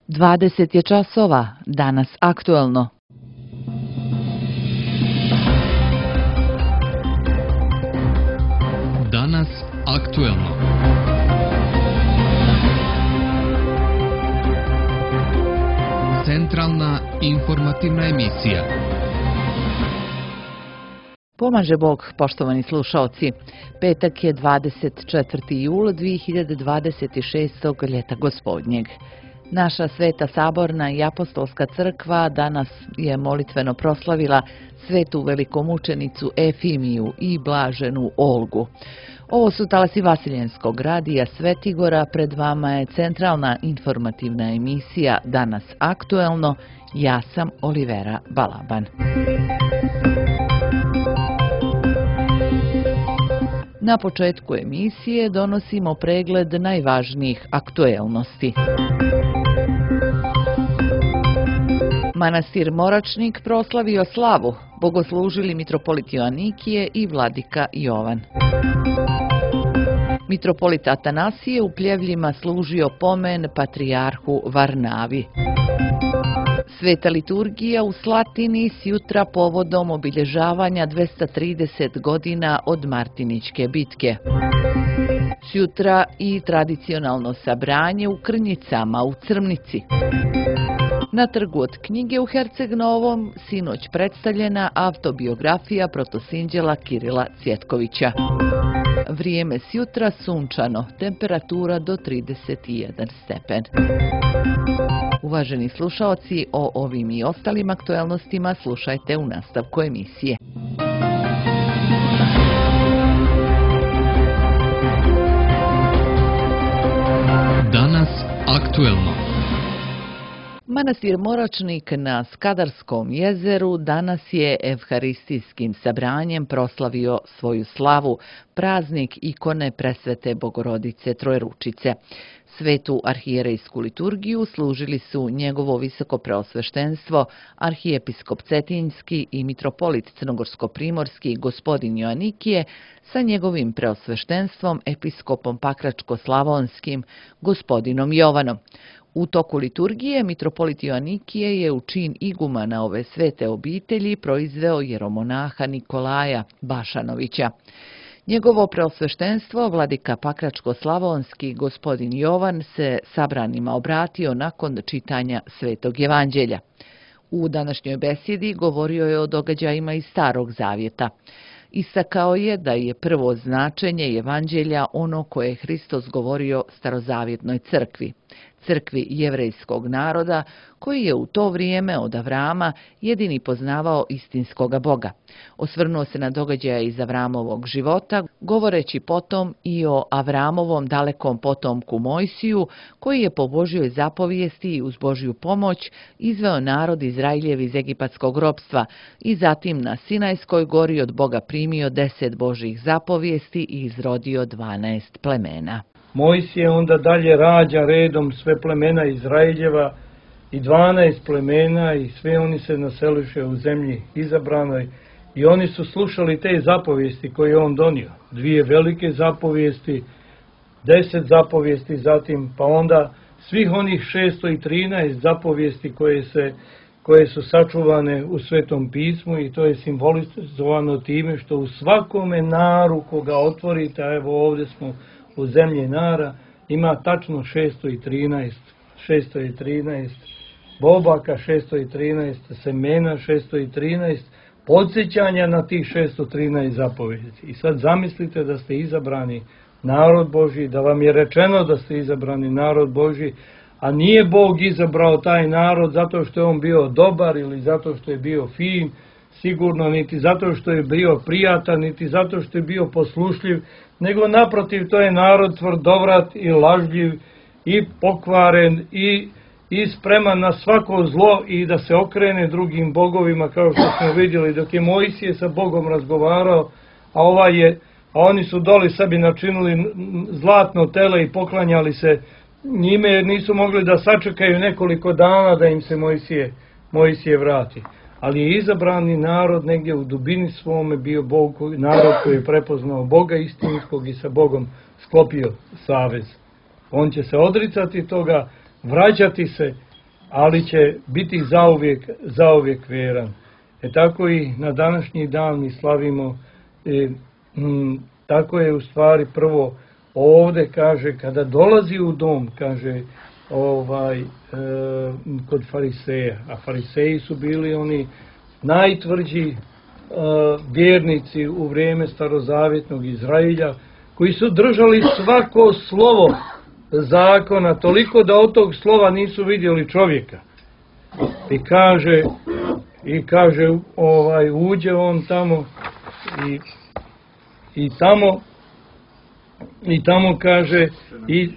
20 je časova, danas aktuelno. Danas aktuelno. Centralna informativna emisija. Pomaže Bog, poštovani slušaoci. Petak je 24. jul 2026. ljeta gospodnjeg. Naša Sveta Saborna i Apostolska crkva danas je molitveno proslavila svetu velikomučenicu Efimiju i blaženu Olgu. Ovo su talasi Vasiljenskog radija Svetigora, pred vama je centralna informativna emisija Danas aktuelno. Ja sam Olivera Balaban. Na početku emisije donosimo pregled najvažnijih aktuelnosti. Manastir Moračnik proslavio slavu, bogoslužili mitropolit Joanikije i vladika Jovan. Mitropolit Atanasije u Pljevljima služio pomen patrijarhu Varnavi. Sveta liturgija u Slatini sjutra povodom obilježavanja 230 godina od Martiničke bitke. Sjutra i tradicionalno sabranje u Krnjicama u Crmnici. Na trgu od knjige u Herceg Novom sinoć predstavljena autobiografija protosinđela Kirila Cvjetkovića. Vrijeme sjutra sunčano, temperatura do 31 stepen. Uvaženi slušaoci, o ovim i ostalim aktuelnostima slušajte u nastavku emisije. Danas aktuelno. Manastir Moračnik na Skadarskom jezeru danas je evharistijskim sabranjem proslavio svoju slavu, praznik ikone Presvete Bogorodice Trojeručice. Svetu arhijerejsku liturgiju služili su njegovo visoko preosveštenstvo, arhijepiskop Cetinjski i mitropolit Crnogorsko-primorski gospodin Joanikije sa njegovim preosveštenstvom episkopom Pakračko-slavonskim gospodinom Jovanom. U toku liturgije mitropolit Joanikije je u čin igumana ove svete obitelji proizveo jeromonaha Nikolaja Bašanovića. Njegovo preosveštenstvo, vladika Pakračko-slavonski gospodin Jovan, se sabranima obratio nakon čitanja Svetog evanđelja. U današnjoj besjedi govorio je o događajima iz Starog zavjeta. Istakao je da je prvo značenje evanđelja ono koje je Hristos govorio starozavjetnoj crkvi, crkvi jevrejskog naroda, koji je u to vrijeme od Avrama jedini poznavao istinskoga Boga. Osvrnuo se na događaje iz Avramovog života, govoreći potom i o Avramovom dalekom potomku Mojsiju, koji je po Božjoj zapovijesti i uz Božju pomoć izveo narod Izraeljev iz egipatskog ropstva i zatim na Sinajskoj gori od Boga primio 10 Božjih zapovijesti i izrodio 12 plemena. Mojsije onda dalje rađa redom sve plemena Izraeljeva i 12 plemena i sve oni se naseliše u zemlji izabranoj i oni su slušali te zapovijesti koje je on donio. 2 velike zapovijesti, 10 zapovijesti zatim, pa onda svih onih 613 zapovijesti koje su sačuvane u Svetom pismu i to je simbolizovano time što u svakome naru koga otvorite, a evo ovdje smo u zemlji nara, ima tačno 613 bobaka, 613 semena, 613 podsjećanja na tih 613 zapovijesti. I sad zamislite da ste izabrani narod Božji, da vam je rečeno da ste izabrani narod Božji, a nije Bog izabrao taj narod zato što je on bio dobar ili zato što je bio fin, sigurno niti zato što je bio prijatan, niti zato što je bio poslušljiv, nego naprotiv, to je narod tvrdovrat i lažljiv i pokvaren i spreman na svako zlo i da se okrene drugim bogovima, kao što smo vidjeli dok je Mojsije sa Bogom razgovarao, a oni su doli sebi načinili zlatno tele i poklanjali se njime jer nisu mogli da sačekaju nekoliko dana da im se Mojsije vrati. Ali je izabrani narod negdje u dubini svome bio narod koji je prepoznao Boga istinskog i sa Bogom sklopio savez. On će se odricati toga, vraćati se ali će biti zauvijek vjeran. Tako i na današnji dan mi slavimo, tako je u stvari prvo ovdje, kaže, kada dolazi u dom, kaže, kod fariseja, a fariseji su bili oni najtvrđi vjernici u vrijeme starozavjetnog Izrailja, koji su držali svako slovo zakona, toliko da od tog slova nisu vidjeli čovjeka. I kaže uđe on tamo i tamo kaže i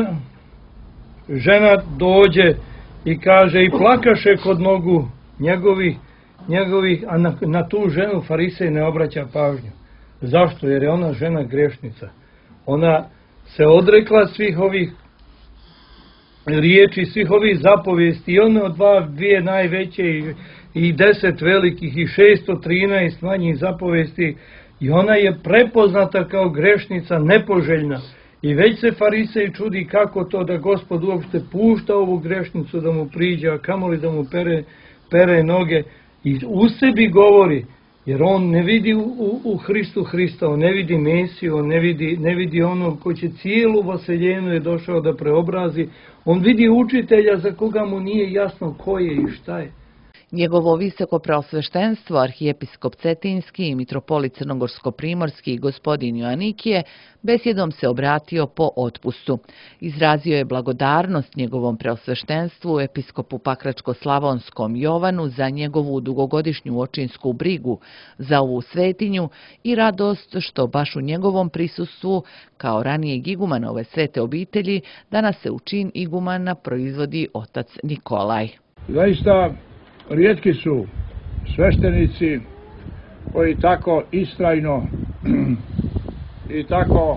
žena dođe i kaže i plakaše kod nogu njegovih, a na tu ženu farisej ne obraća pažnju. Zašto? Jer je ona žena grešnica. Ona se odrekla svih ovih riječi, svih ovih zapovijesti i one od dvije najveće i 10 velikih i 613 manjih zapovijesti, i ona je prepoznata kao grešnica, nepoželjna. I već se farisej čudi kako to da Gospod uopšte pušta ovu grešnicu da mu priđe, a kamoli da mu pere noge. I u sebi govori, jer on ne vidi u Hristu Hrista, on ne vidi Mesiju, on ne vidi onog ko će cijelu vaseljenu je došao da preobrazi. On vidi učitelja za koga mu nije jasno ko je i šta je. Njegovo visoko preosveštenstvo, arhijepiskop Cetinski i mitropolit Crnogorsko-primorski gospodin Joanikije besjedom se obratio po otpustu. Izrazio je blagodarnost njegovom preosveštenstvu episkopu Pakračko-Slavonskom Jovanu za njegovu dugogodišnju očinsku brigu za ovu svetinju i radost što baš u njegovom prisustvu, kao ranijeg igumana ove svete obitelji, danas se u čin igumana proizvodi otac Nikolaj. Zaista rijetki su sveštenici koji tako istrajno i tako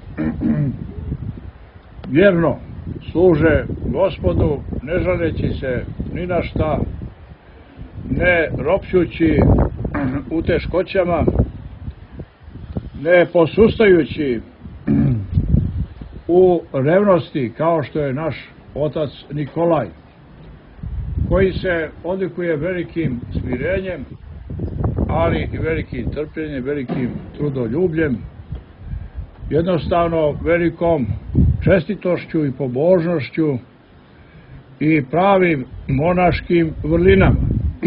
vjerno služe Gospodu, ne žaleći se ni na šta, ne ropćući u teškoćama, ne posustajući u revnosti kao što je naš otac Nikolaj, koji se odlikuje velikim smirenjem, ali i velikim trpljenjem, velikim trudoljubljem, jednostavno velikom čestitošću i pobožnošću i pravim monaškim vrlinama.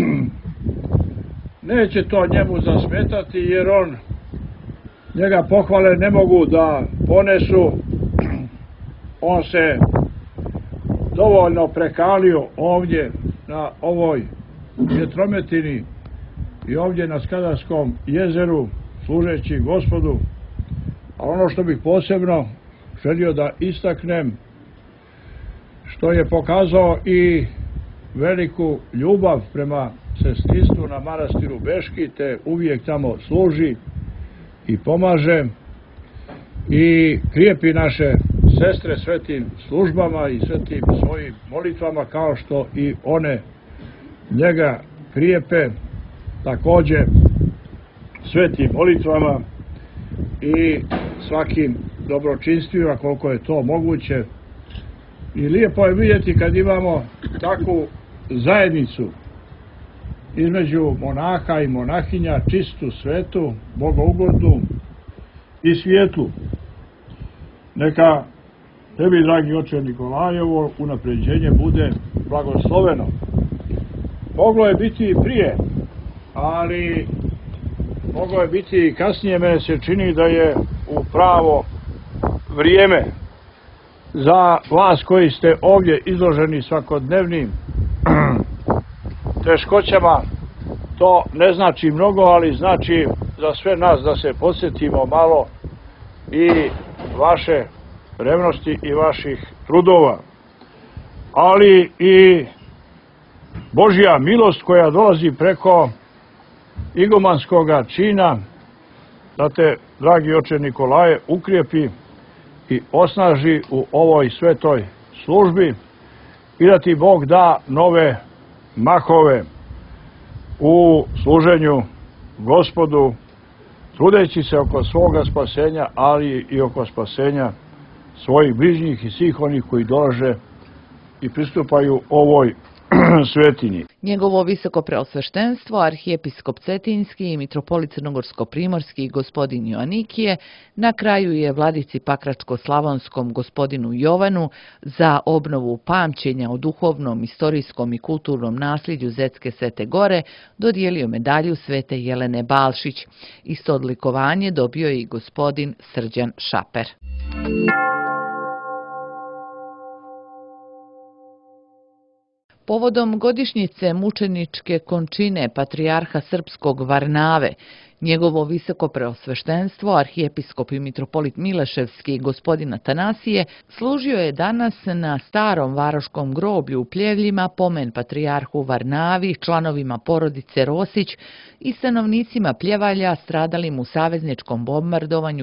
Neće to njemu zasmetati, jer njega pohvale ne mogu da ponesu. On se dovoljno prekalio ovdje na ovoj vjetrometini i ovdje na Skadarskom jezeru služeći Gospodu. A ono što bih posebno želio da istaknem, što je pokazao i veliku ljubav prema sestrinstvu na manastiru Beški, te uvijek tamo služi i pomaže i krijepi naše sestre svetim službama i svetim svojim molitvama, kao što i one njega krijepe također svetim molitvama i svakim dobročinstvima koliko je to moguće. I lijepo je vidjeti kad imamo takvu zajednicu između monaha i monahinja, čistu, svetu, bogougodnu i svijetlu. Neka tebi, dragi oče Nikolajevo, unapređenje bude blagosloveno. Moglo je biti i prije, ali moglo je biti i kasnije. Mene se čini da je u pravo vrijeme za vas koji ste ovdje izloženi svakodnevnim teškoćama. To ne znači mnogo, ali znači za sve nas da se podsjetimo malo i vaše revnosti i vaših trudova, ali i Božja milost koja dolazi preko igumanskoga čina, da te, dragi oče Nikolaje, ukrijepi i osnaži u ovoj svetoj službi i da ti Bog da nove mahove u služenju Gospodu, trudeći se oko svoga spasenja, ali i oko spasenja svojih bližnjih i svih onih koji dolaže i pristupaju ovoj svetinji. Njegovo visoko preosveštenstvo, arhijepiskop Cetinjski i mitropolit Crnogorsko-primorski gospodin Joanikije, na kraju je vladici Pakračko-slavonskom gospodinu Jovanu za obnovu pamćenja o duhovnom, istorijskom i kulturnom nasljeđu Zetske Svete Gore dodijelio medalju Svete Jelene Balšić. Isto odlikovanje dobio je i gospodin Srđan Šaper. Povodom godišnjice mučeničke končine patrijarha srpskog Varnave, njegovo visoko preosveštenstvo, arhijepiskop i mitropolit Mileševski gospodin Atanasije, služio je danas na starom varoškom groblju u Pljevljima pomen patrijarhu Varnavi, članovima porodice Rosić i stanovnicima Pljevalja stradalim u savezničkom bombardovanju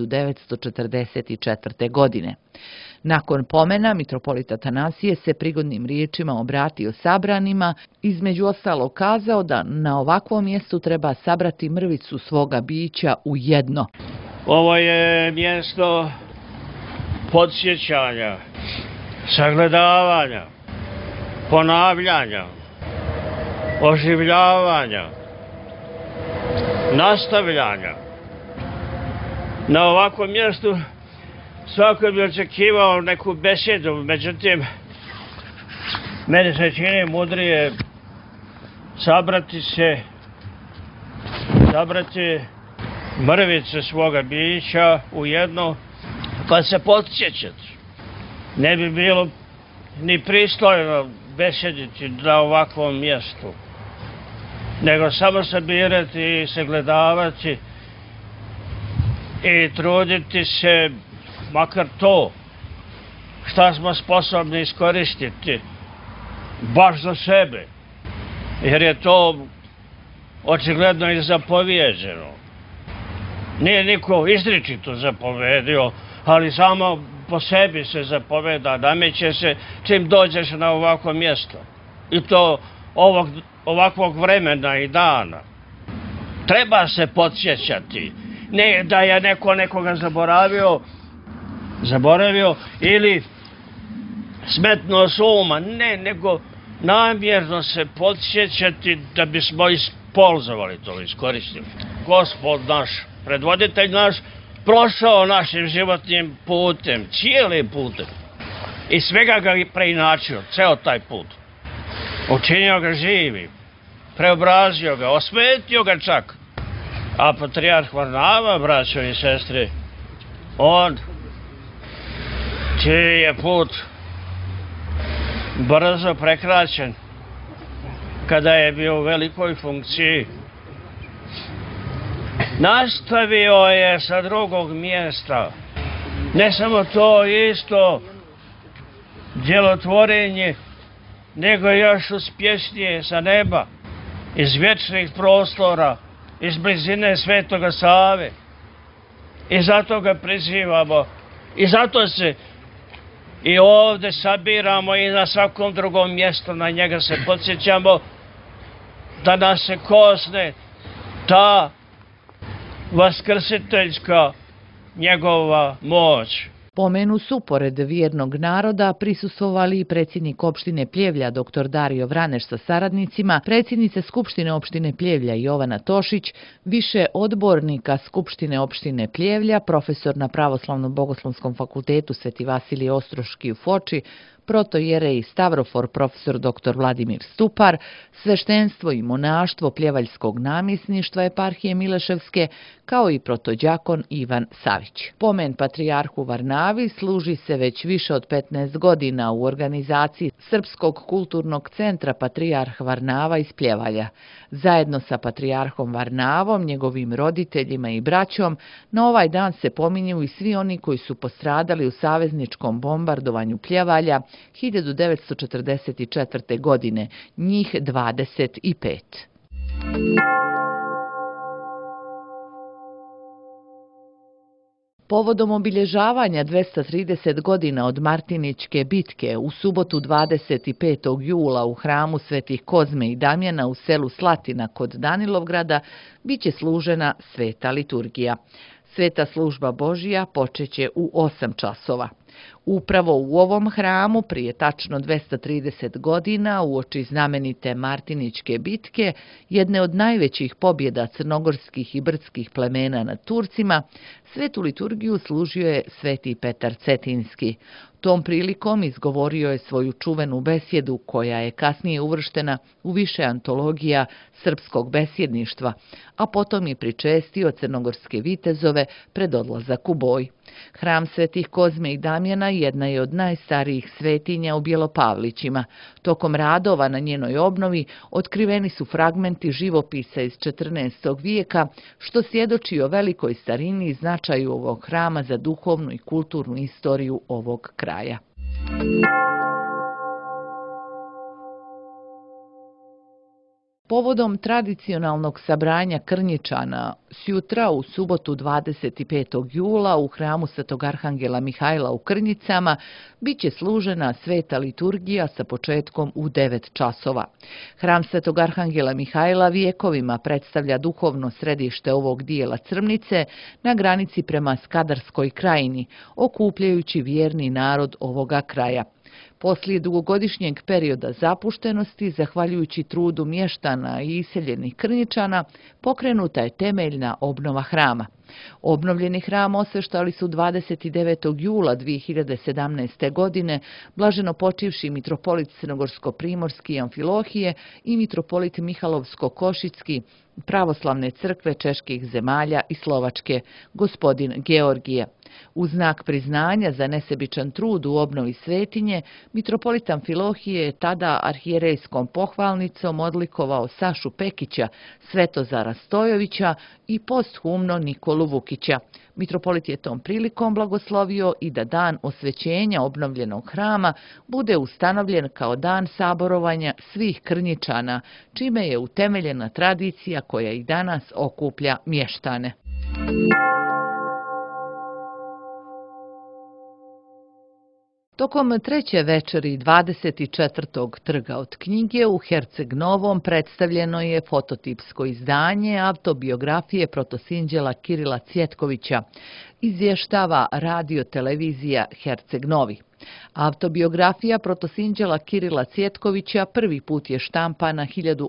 1944. godine. Nakon pomena, mitropolit Atanasije se prigodnim riječima obratio sabranima, između ostalog kazao da na ovakvom mjestu treba sabrati mrvicu svoga bića u jedno. Ovo je mjesto podsjećanja, sagledavanja, ponavljanja, oživljavanja, nastavljanja. Na ovakvom mjestu svako bi očekivao neku besedu, međutim, meni se čini mudrije sabrati mrvice svoga bića u jedno, pa se podsjećati. Ne bi bilo ni pristojno besediti na ovakvom mjestu, nego samo sabirati i sagledavati i truditi se makar to šta smo sposobni iskoristiti baš za sebe, jer je to očigledno i zapovjeđeno. Nije niko izričito zapovedio, ali samo po sebi se zapoveda, nameće se čim dođeš na ovako mjesto. I to ovakvog vremena i dana. Treba se podsjećati, ne da je neko nekoga zaboravio ili smetnuo s uma, ne, nego namjerno se podsjećati da bismo ispolzovali to, iskoristili. Gospod naš, predvoditelj naš, prošao našim životnim putem, cijelim putem, i svega ga preinačio, ceo taj put. Učinio ga živim, preobrazio ga, osvetio ga čak. A patrijarh Varnava, braćo i sestre, on čiji je put brzo prekraćen kada je bio u velikoj funkciji, nastavio je sa drugog mjesta. Ne samo to isto djelotvorenje, nego još uspješnije sa neba, iz vječnih prostora, iz blizine Svetoga Save. I zato ga prizivamo. I zato se i ovdje sabiramo i na svakom drugom mjestu na njega se podsjećamo, da nas se kosne ta vaskrsiteljska njegova moć. Pomenu su, pored vjernog naroda, prisustvovali i predsjednik opštine Pljevlja dr. Dario Vraneš sa saradnicima, predsjednica Skupštine opštine Pljevlja Jovana Tošić, više odbornika Skupštine opštine Pljevlja, profesor na Pravoslavnom bogoslovskom fakultetu Sveti Vasilije Ostroški u Foči, protojerej Stavrofor profesor dr. Vladimir Stupar, sveštenstvo i monaštvo Pljevaljskog namjesništva eparhije Mileševske, kao i protođakon Ivan Savić. Pomen patrijarhu Varnavi služi se već više od 15 godina u organizaciji Srpskog kulturnog centra Patrijarh Varnava iz Pljevalja. Zajedno sa patrijarhom Varnavom, njegovim roditeljima i braćom, na ovaj dan se pominju i svi oni koji su postradali u savezničkom bombardovanju Pljevalja 1944. godine, njih 25. Povodom obilježavanja 230 godina od Martiničke bitke u subotu 25. jula u hramu Svetih Kozme i Damjana u selu Slatina kod Danilovgrada biće služena sveta liturgija. Sveta služba Božija počeće u 8 časova. Upravo u ovom hramu, prije tačno 230 godina, uoči znamenite Martiničke bitke, jedne od najvećih pobjeda crnogorskih i brdskih plemena nad Turcima, svetu liturgiju služio je sveti Petar Cetinski. Tom prilikom izgovorio je svoju čuvenu besjedu koja je kasnije uvrštena u više antologija srpskog besjedništva, a potom je pričestio crnogorske vitezove pred odlazak u boj. Hram svetih Kozme i Damjana jedna je od najstarijih svetinja u Bjelopavlićima. Tokom radova na njenoj obnovi otkriveni su fragmenti živopisa iz 14. vijeka, što svjedoči o velikoj starini i značaju ovog hrama za duhovnu i kulturnu istoriju ovog kraja. Povodom tradicionalnog sabranja Krnjičana, sjutra u subotu 25. jula u hramu Svetog Arhangela Mihajla u Krnjicama bit će služena sveta liturgija sa početkom u 9 časova. Hram Svetog Arhangela Mihajla vjekovima predstavlja duhovno središte ovog dijela Crmnice na granici prema Skadarskoj krajini, okupljajući vjerni narod ovoga kraja. Poslije dugogodišnjeg perioda zapuštenosti, zahvaljujući trudu mještana i iseljenih Krnjičana, pokrenuta je temeljna obnova hrama. Obnovljeni hram osveštali su 29. jula 2017. godine blaženopočivši mitropolit Crnogorsko-primorski Amfilohije i mitropolit Mihalovsko-Košicki pravoslavne crkve čeških zemalja i Slovačke, gospodin Georgije. U znak priznanja za nesebičan trud u obnovi svetinje, mitropolit Amfilohije je tada arhijerejskom pohvalnicom odlikovao Sašu Pekića, Svetozara Stojovića i posthumno Nikolu Vukića. Mitropolit je tom prilikom blagoslovio i da dan osvećenja obnovljenog hrama bude ustanovljen kao dan saborovanja svih Krnjičana, čime je utemeljena tradicija koja i danas okuplja mještane. Tokom treće večeri 24. trga od knjige u Herceg Novom predstavljeno je fototipsko izdanje autobiografije protosinđela Kirila Cvjetkovića, izvještava radio-televizija Herceg Novi. Autobiografija protosinđela Kirila Cvjetkovića prvi put je štampana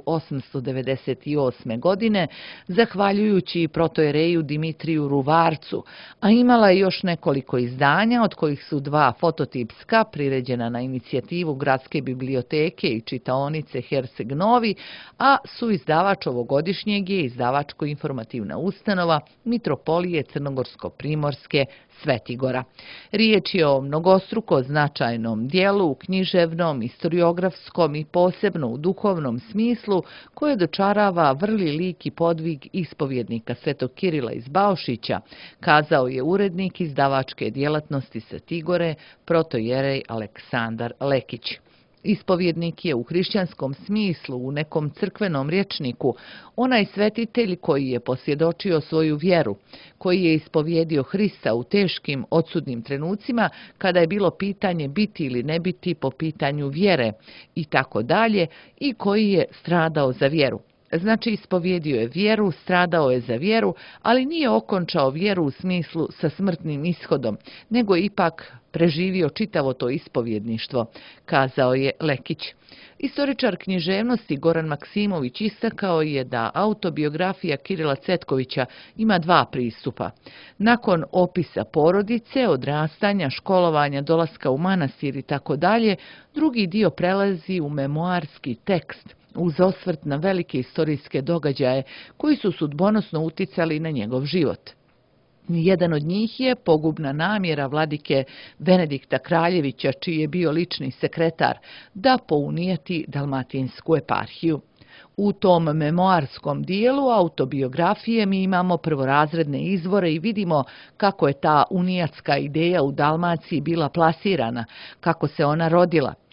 1898. godine, zahvaljujući protojereju Dimitriju Ruvarcu, a imala je još nekoliko izdanja, od kojih su 2 fototipska, priređena na inicijativu Gradske biblioteke i čitaonice Herceg Novi, a suizdavač ovogodišnjeg je izdavačko-informativna ustanova Mitropolije Crnogorsko-primorske Svetigora. Riječ je o mnogostruko značajnom dijelu u književnom, historiografskom i posebno u duhovnom smislu koje dočarava vrli lik i podvig ispovjednika Svetog Kirila iz Baušića, kazao je urednik izdavačke djelatnosti Svetigore, protojerej Aleksandar Lekić. Ispovjednik je u hrišćanskom smislu, u nekom crkvenom rječniku, onaj svetitelj koji je posvjedočio svoju vjeru, koji je ispovjedio Hrista u teškim odsudnim trenucima kada je bilo pitanje biti ili ne biti po pitanju vjere i tako dalje, i koji je stradao za vjeru. Znači, ispovjedio je vjeru, stradao je za vjeru, ali nije okončao vjeru u smislu sa smrtnim ishodom, nego je ipak preživio čitavo to ispovjedništvo, kazao je Lekić. Istoričar književnosti Goran Maksimović istakao je da autobiografija Kirila Cvjetkovića ima 2 pristupa. Nakon opisa porodice, odrastanja, školovanja, dolaska u manastir i tako dalje, drugi dio prelazi u memoarski tekst, uz osvrt na velike historijske događaje koji su sudbonosno uticali na njegov život. Jedan od njih je pogubna namjera vladike Benedikta Kraljevića, čiji je bio lični sekretar, da pounijeti Dalmatinsku eparhiju. U tom memoarskom dijelu autobiografije mi imamo prvorazredne izvore i vidimo kako je ta unijatska ideja u Dalmaciji bila plasirana, kako se ona rodila.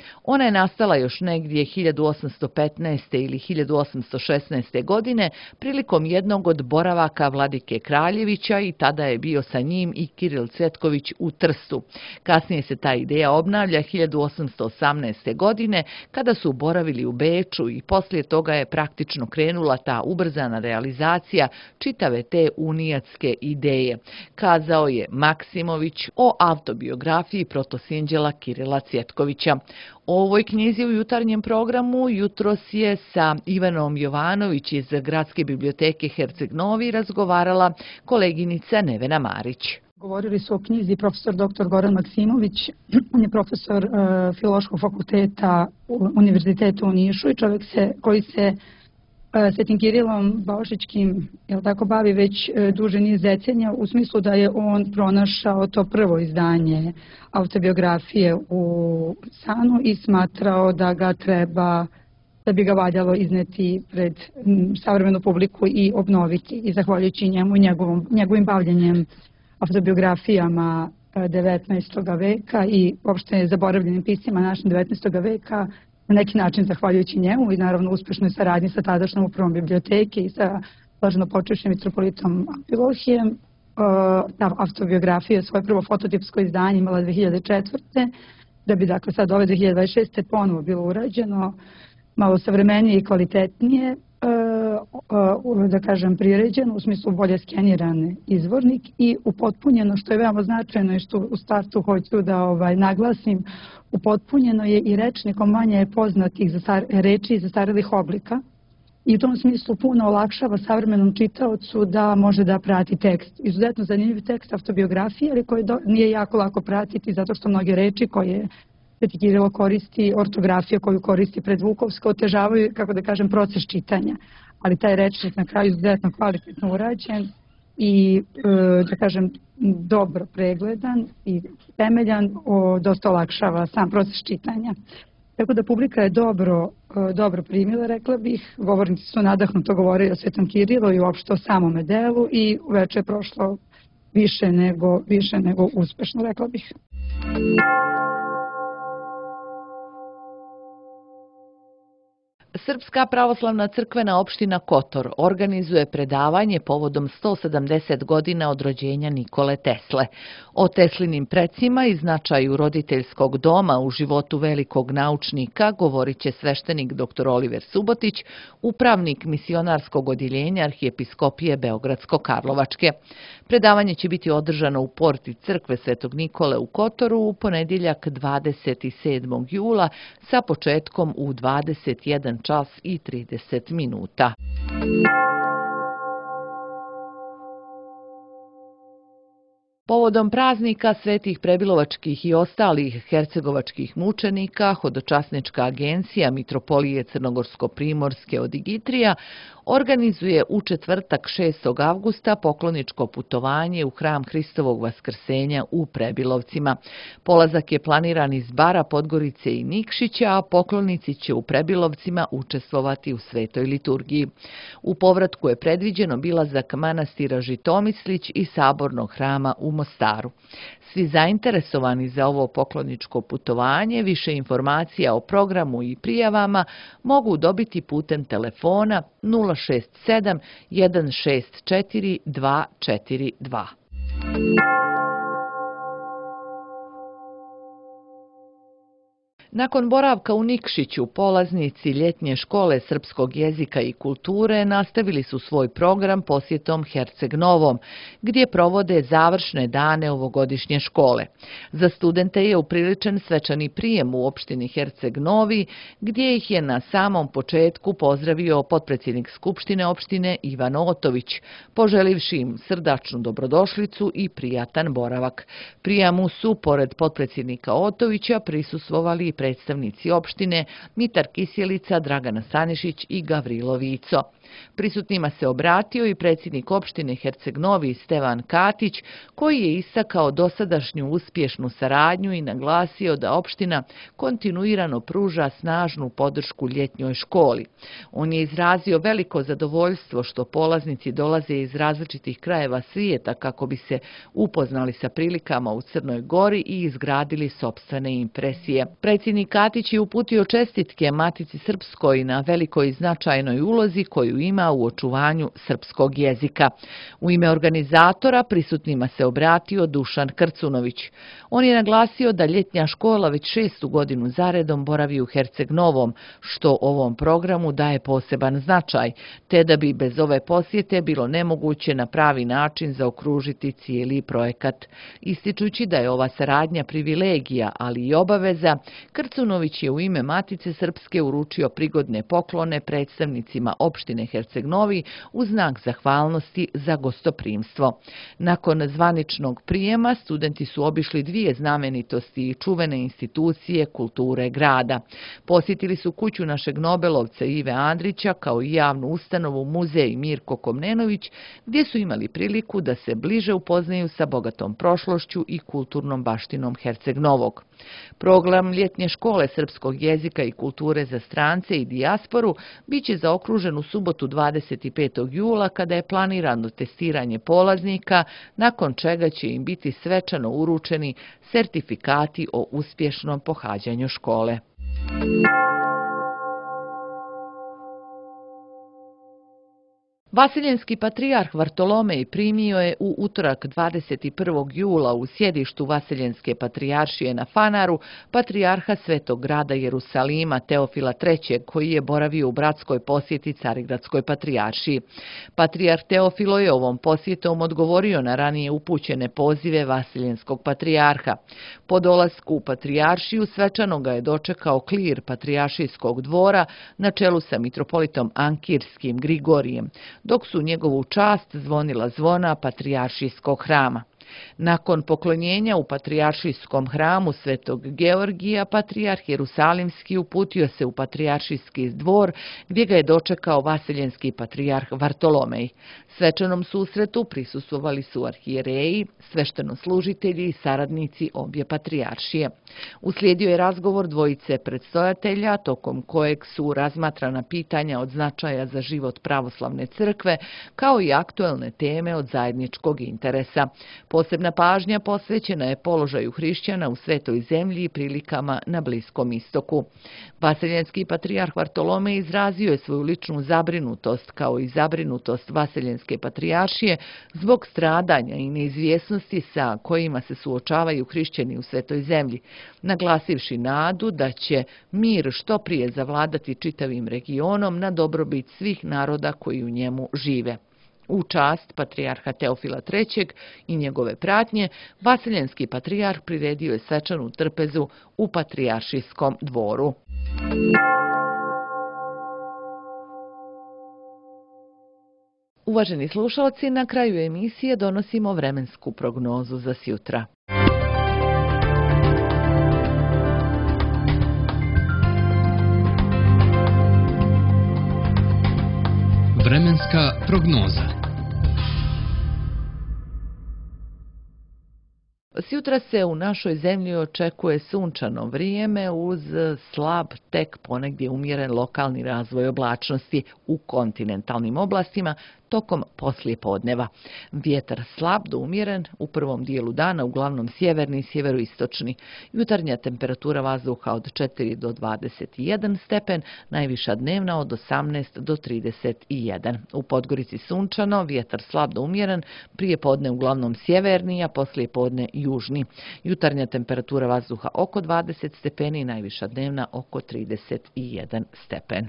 Ona je nastala još negdje 1815. ili 1816. godine prilikom jednog od boravaka Vladike Kraljevića i tada je bio sa njim i Kiril Cvetković u Trstu. Kasnije se ta ideja obnavlja 1818. godine kada su boravili u Beču i poslije toga je praktično krenula ta ubrzana realizacija čitave te unijatske ideje, kazao je Maksimović o autobiografiji protosinđela Kirila Cvetkovića. O ovoj knjizi u jutarnjem programu jutros je sa Ivanom Jovanović iz Gradske biblioteke Herceg Novi razgovarala koleginica Nevena Marić. Govorili su o knjizi profesor dr. Goran Maksimović, on je profesor Filološkog fakulteta Univerziteta u Nišu i čovjek koji se Svetim Kirilom Baušićkim bavi već duže niz decenija, u smislu da je on pronašao to prvo izdanje autobiografije u SANU i smatrao da bi ga valjalo izneti pred savremenu publiku i obnoviti. I zahvaljujući njemu i njegovim bavljenjem autobiografijama 19. veka i uopšte zaboravljenim piscima našem 19. veka, na neki način zahvaljujući njemu i naravno uspešnoj saradnji sa tadašnjom upravom biblioteke i sa blaženopočivšim mitropolitom Amfilohijem. Ta autobiografija je svoje prvo fototipsko izdanje imala 2004. Da bi dakle sad ove 2026. ponovo bilo urađeno, malo savremenije i kvalitetnije, da kažem priređeno, u smislu bolje skeniran izvornik i upotpunjeno, što je veoma značajno i što u startu hoću da naglasim, upotpunjeno je i rečnikom manje poznatih reči i zastarelih oblika i u tom smislu puno olakšava savremenom čitaocu da može da prati tekst. Izuzetno zanimljiv tekst autobiografije, ali koji nije jako lako pratiti zato što mnoge reči koje Sveti Kirilo koristi, ortografija koju koristi predvukovska, otežavaju, kako da kažem, proces čitanja. Ali taj rečnik na kraju izuzetno kvalitetno urađen i, da kažem, dobro pregledan i temeljan, dosta olakšava sam proces čitanja. Tako da publika je dobro primila, rekla bih. Govornici su nadahnuto govorili o Svetom Kirilu i uopšte o samome delu i uveče je prošlo više nego uspešno, rekla bih. Srpska pravoslavna crkvena opština Kotor organizuje predavanje povodom 170 godina od rođenja Nikole Tesle. O Teslinim precima i značaju roditeljskog doma u životu velikog naučnika govorit će sveštenik dr. Oliver Subotić, upravnik misionarskog odjeljenja Arhijepiskopije Beogradsko-Karlovačke. Predavanje će biti održano u porti crkve Svetog Nikole u Kotoru u ponedjeljak 27. jula sa početkom u 21 čas i 30 minuta. Povodom praznika svetih prebilovačkih i ostalih hercegovačkih mučenika, Hodočasnička agencija Mitropolije Crnogorsko-Primorske od Igitrija organizuje u četvrtak 6. avgusta pokloničko putovanje u hram Hristovog Vaskrsenja u Prebilovcima. Polazak je planiran iz Bara, Podgorice i Nikšića, a poklonici će u Prebilovcima učestvovati u svetoj liturgiji. U povratku je predviđen obilazak manastira Žitomislić i sabornog hrama u Mostaru. Svi zainteresovani za ovo pokloničko putovanje više informacija o programu i prijavama mogu dobiti putem telefona 067 164 242. Nakon boravka u Nikšiću, polaznici ljetnje škole srpskog jezika i kulture nastavili su svoj program posjetom Herceg Novom, gdje provode završne dane ovogodišnje škole. Za studente je upriličen svečani prijem u opštini Herceg Novi, gdje ih je na samom početku pozdravio potpredsjednik Skupštine opštine Ivan Otović, poželivši im srdačnu dobrodošlicu i prijatan boravak. Prijamu su, pored potpredsjednika Otovića, prisustvovali i predstavnici opštine Mitar Kisjelica, Dragana Stanišić i Gavrilo Vico. Prisutnima se obratio i predsjednik opštine Herceg Novi Stevan Katić, koji je istakao dosadašnju uspješnu saradnju i naglasio da opština kontinuirano pruža snažnu podršku ljetnjoj školi. On je izrazio veliko zadovoljstvo što polaznici dolaze iz različitih krajeva svijeta kako bi se upoznali sa prilikama u Crnoj Gori i izgradili sopstvene impresije. Predsjednik Predsjednik Katić je uputio čestitke Matici Srpskoj na velikoj i značajnoj ulozi koju ima u očuvanju srpskog jezika. U ime organizatora prisutnima se obratio Dušan Krcunović. On je naglasio da ljetnja škola već 6. godinu zaredom boravi u Herceg Novom, što ovom programu daje poseban značaj, te da bi bez ove posjete bilo nemoguće na pravi način zaokružiti cijeli projekat. Ističući da je ova saradnja privilegija, ali i obaveza, Krcunović je u ime Matice Srpske uručio prigodne poklone predstavnicima opštine Herceg Novi u znak zahvalnosti za gostoprimstvo. Nakon zvaničnog prijema studenti su obišli dvije znamenitosti i čuvene institucije kulture grada. Posjetili su kuću našeg nobelovca Ive Andrića kao i javnu ustanovu Muzej Mirko Komnenović, gdje su imali priliku da se bliže upoznaju sa bogatom prošlošću i kulturnom baštinom Herceg Novog. Program ljetnje škole srpskog jezika i kulture za strance i dijasporu biće zaokružen u subotu 25. jula kada je planirano testiranje polaznika, nakon čega će im biti svečano uručeni sertifikati o uspješnom pohađanju škole. Vaseljenski patrijarh Vartolomej primio je u utorak 21. jula u sjedištu Vaseljenske patrijaršije na Fanaru patrijarha Svetog grada Jerusalima Teofila III, koji je boravio u bratskoj posjeti Carigradskoj patrijaršiji. Patrijarh Teofilo je ovom posjetom odgovorio na ranije upućene pozive Vaseljenskog patrijarha. Po dolasku u patrijaršiju svečano ga je dočekao klir patrijaršijskog dvora na čelu sa mitropolitom Ankirskim Grigorijem, dok su njegovu čast zvonila zvona patrijaršijskog hrama. Nakon poklonjenja u patrijaršijskom hramu Svetog Georgija, patrijarh Jerusalimski uputio se u patrijaršijski dvor, gdje ga je dočekao vaseljenski patrijarh Vartolomej. Svečanom susretu prisustvovali su arhijereji, sveštenoslужitelji i saradnici obje patrijaršije. Uslijedio je razgovor dvojice predstojatelja, tokom kojeg su razmatrana pitanja od značaja za život pravoslavne crkve, kao i aktuelne teme od zajedničkog interesa. Posebna pažnja posvećena je položaju hrišćana u Svetoj zemlji i prilikama na Bliskom istoku. Vaseljenski patrijarh Vartolomej izrazio je svoju ličnu zabrinutost, kao i zabrinutost Vaseljenske patrijaršije zbog stradanja i neizvjesnosti sa kojima se suočavaju hrišćani u Svetoj zemlji, naglasivši nadu da će mir što prije zavladati čitavim regionom na dobrobit svih naroda koji u njemu žive. U čast patrijarha Teofila III i njegove pratnje, Vaseljenski patrijarh priredio je svečanu trpezu u patrijaršijskom dvoru. Uvaženi slušalci, na kraju emisije donosimo vremensku prognozu za sjutra. Vremenska prognoza. Sjutra se u našoj zemlji očekuje sunčano vrijeme uz slab, tek ponegdje umjeren lokalni razvoj oblačnosti u kontinentalnim oblastima tokom poslijepodneva. Vjetar slab do umjeren u prvom dijelu dana, uglavnom sjeverni i sjeveroistočni. Jutarnja temperatura vazduha od 4 do 21 stepen, najviša dnevna od 18 do 31. U Podgorici sunčano, vjetar slab do umjeren, prije podne uglavnom sjeverni, a poslije podne južni. Jutarnja temperatura vazduha oko 20 stepeni, najviša dnevna oko 31 stepen.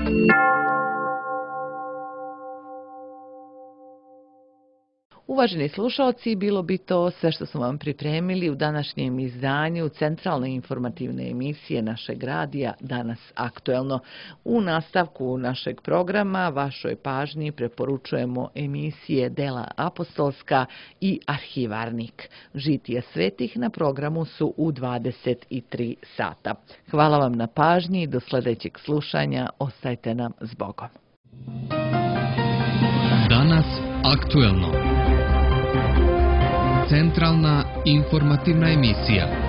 Uvaženi slušalci, bilo bi to sve što smo vam pripremili u današnjem izdanju centralne informativne emisije našeg radija Danas aktuelno. U nastavku našeg programa vašoj pažnji preporučujemo emisije Dela apostolska i Arhivarnik. Žitija svetih na programu su u 23 sata. Hvala vam na pažnji i do sljedećeg slušanja. Ostajte nam s Bogom. Danas aktuelno. Centralna informativna emisija.